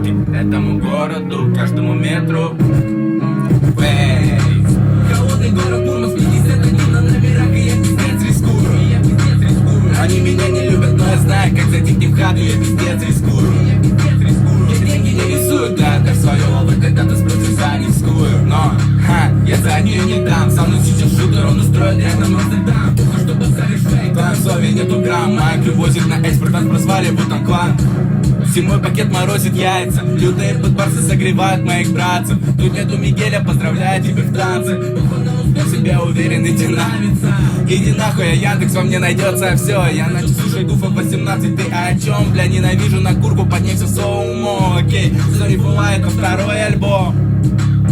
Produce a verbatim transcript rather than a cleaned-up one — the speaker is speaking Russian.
этому городу, каждому метру. Вейс. Холодный город Мурманск, пятьдесят один на номерах, и я пиздец рискую. Они меня не любят, но я знаю, как зайти к ним в хату, я пиздец рискую. Мне деньги не рисуют, да, отдашь свою ловы, когда-то спросишь за низкую. Но, ха, я за нее не дам. Со мной сейчас шутер, он устроит рядом Амстердам. Только чтобы зарешать, в твоем слове нету грамм. Майк привозит на экспорт, нас прозвали Бутан клан. Зимой пакет морозит яйца, лютые подбарсы согревают моих братцев. Тут нету Мигеля, поздравляю тебя в танце. В себе уверен, иди на. Иди нахуй, а Яндекс во мне найдется все. Я на часу шагу в восемнадцать, ты о чем? Бля, ненавижу на курку, поднялся в соумо. Окей, sorry, бывает, но второй альбом.